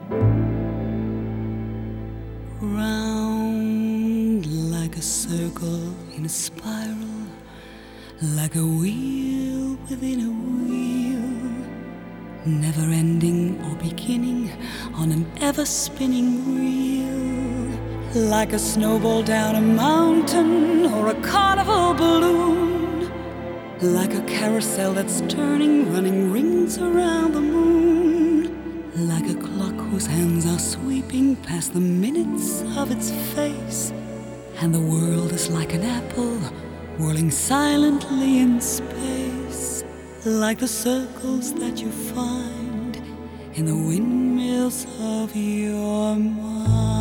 Round like a circle in a spiral, like a wheel within a wheel, never ending or beginning on an ever-spinning reel, like a snowball down a mountain or a carnival balloon, like a carousel that's turning, running rings around the moon, like a clock whose hands are sweeping past the minutes of its face, and the world is like an apple whirling silently in space, like the circles that you find in the windmills of your mind.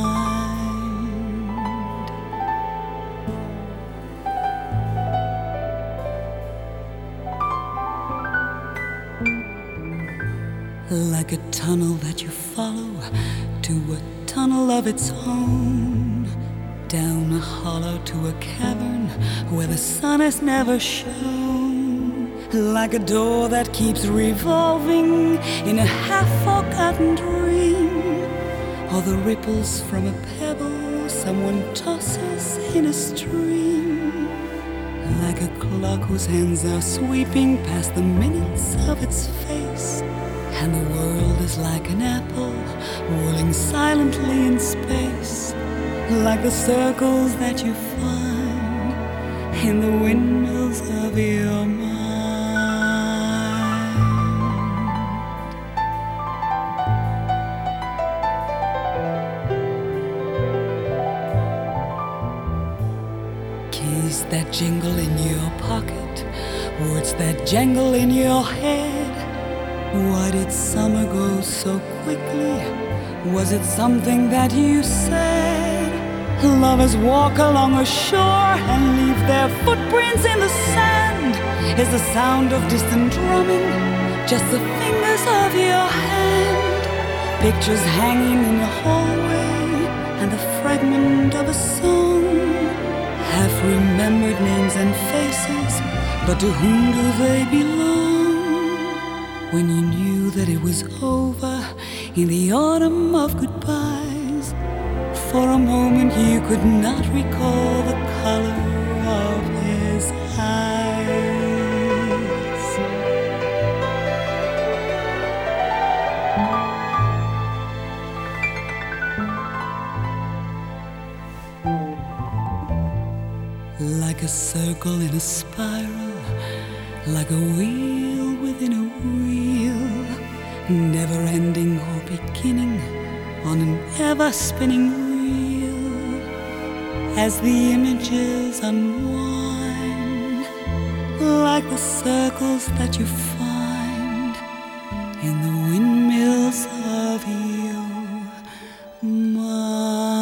Like a tunnel that you follow to a tunnel of its own, down a hollow to a cavern where the sun has never shone, like a door that keeps revolving in a half-forgotten dream, or the ripples from a pebble someone tosses in a stream, like a clock whose hands are sweeping past the minutes of its face, and the world is like an apple whirling silently in space, like the circles that you find in the windmills of your mind. Keys that jingle in your pocket, words that jangle in your head. Why did summer go so quickly? Was it something that you said? Lovers walk along a shore and leave their footprints in the sand. Is the sound of distant drumming just the fingers of your hand? Pictures hanging in a hallway and the fragment of a song. Half-remembered names and faces, but to whom do they belong? When you knew that it was over in the autumn of goodbyes, for a moment you could not recall the color of his eyes. Like a circle in a spiral, like a wheel within a wheel, never ending or beginning on an ever-spinning reel, as the images unwind, like the circles that you find in the windmills of your mind.